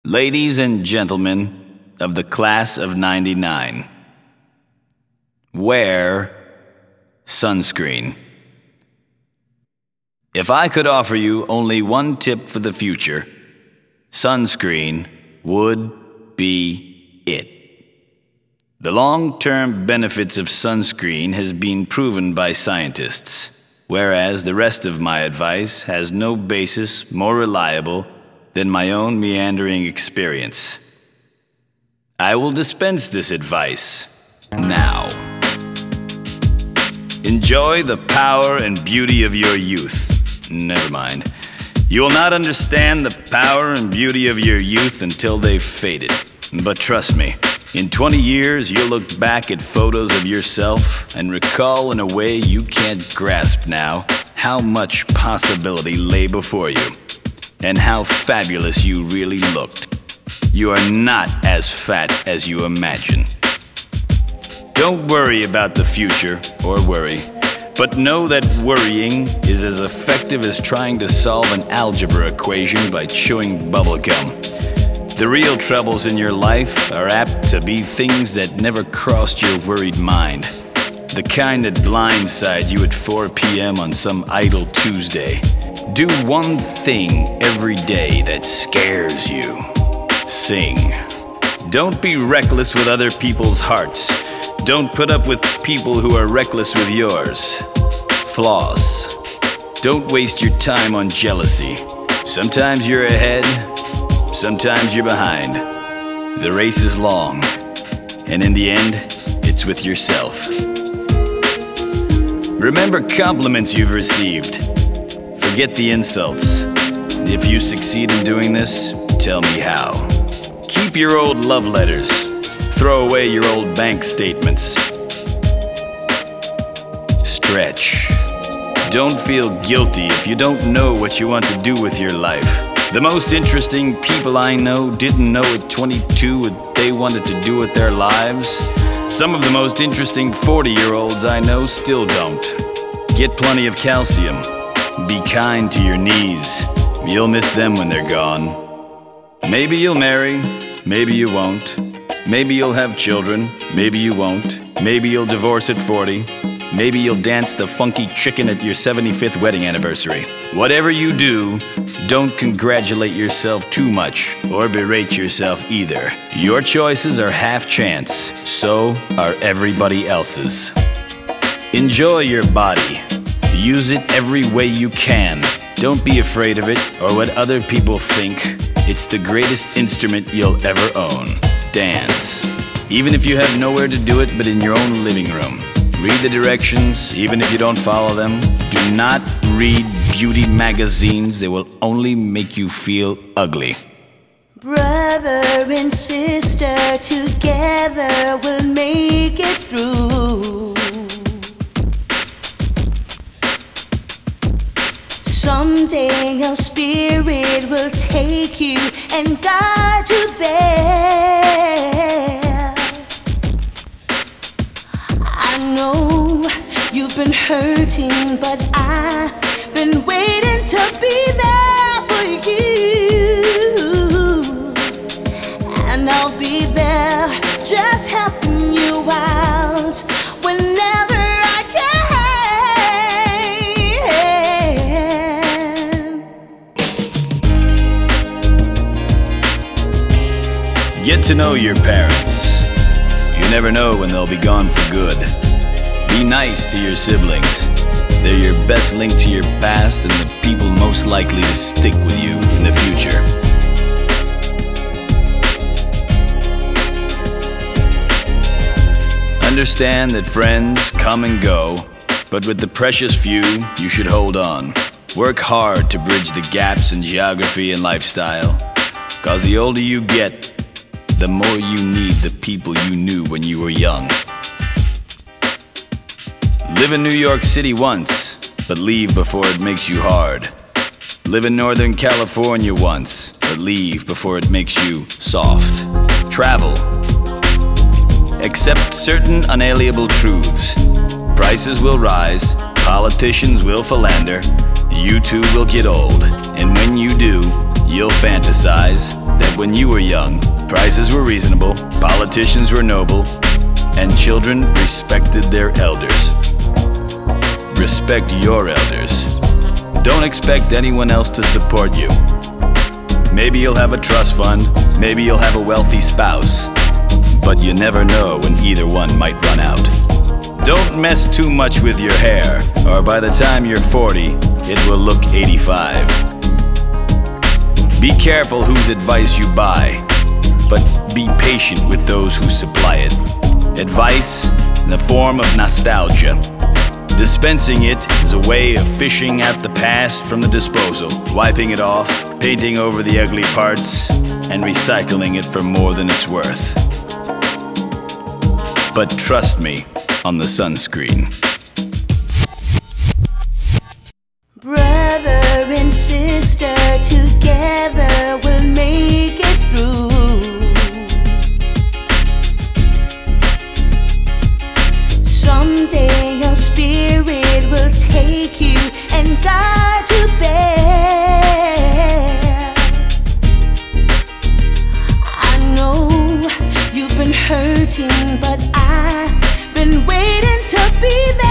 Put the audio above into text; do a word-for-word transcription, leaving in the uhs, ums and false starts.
Ladies and gentlemen of the class of ninety-nine, wear sunscreen. If I could offer you only one tip for the future, sunscreen would be it. The long-term benefits of sunscreen has been proven by scientists, whereas the rest of my advice has no basis more reliable than my own meandering experience. I will dispense this advice now. Enjoy the power and beauty of your youth. Never mind. You will not understand the power and beauty of your youth until they've faded. But trust me, in twenty years, you'll look back at photos of yourself and recall in a way you can't grasp now how much possibility lay before you and how fabulous you really looked. You are not as fat as you imagine. Don't worry about the future, or worry, but know that worrying is as effective as trying to solve an algebra equation by chewing bubblegum. The real troubles in your life are apt to be things that never crossed your worried mind. The kind that blindside you at four p m on some idle Tuesday. Do one thing every day that scares you. Sing. Don't be reckless with other people's hearts. Don't put up with people who are reckless with yours. Floss. Don't waste your time on jealousy. Sometimes you're ahead, sometimes you're behind. The race is long, and in the end, it's with yourself. Remember compliments you've received. Forget the insults. If you succeed in doing this, tell me how. Keep your old love letters. Throw away your old bank statements. Stretch. Don't feel guilty if you don't know what you want to do with your life. The most interesting people I know didn't know at twenty-two what they wanted to do with their lives. Some of the most interesting forty-year-olds I know still don't. Get plenty of calcium. Be kind to your knees. You'll miss them when they're gone. Maybe you'll marry, maybe you won't. Maybe you'll have children, maybe you won't. Maybe you'll divorce at forty. Maybe you'll dance the funky chicken at your seventy-fifth wedding anniversary. Whatever you do, don't congratulate yourself too much or berate yourself either. Your choices are half chance, so are everybody else's. Enjoy your body. Use it every way you can. Don't be afraid of it or what other people think. It's the greatest instrument you'll ever own. Dance. Even if you have nowhere to do it but in your own living room. Read the directions, even if you don't follow them. Do not read beauty magazines. They will only make you feel ugly. Brother and sister together will make it through. Someday your spirit will take you and guide you there. I know you've been hurting, but I've been waiting to be there for you. And I'll be there just helping you out whenever I can. Get to know your parents. You never know when they'll be gone for good. Be nice to your siblings. They're your best link to your past and the people most likely to stick with you in the future. Understand that friends come and go, but with the precious few, you should hold on. Work hard to bridge the gaps in geography and lifestyle, cause the older you get, the more you need the people you knew when you were young. Live in New York City once, but leave before it makes you hard. Live in Northern California once, but leave before it makes you soft. Travel. Accept certain unalienable truths. Prices will rise, politicians will philander, you too will get old, and when you do, you'll fantasize that when you were young, prices were reasonable, politicians were noble, and children respected their elders. Respect your elders. Don't expect anyone else to support you. Maybe you'll have a trust fund, maybe you'll have a wealthy spouse, but you never know when either one might run out. Don't mess too much with your hair, or by the time you're forty, it will look eighty-five. Be careful whose advice you buy, but be patient with those who supply it. Advice in the form of nostalgia. Dispensing it is a way of fishing at the past from the disposal, wiping it off, painting over the ugly parts, and recycling it for more than it's worth. But trust me on the sunscreen. Brother and sister together will make it through. Someday your spirit will take you and guide you there. I know you've been hurting, but I've been waiting to be there.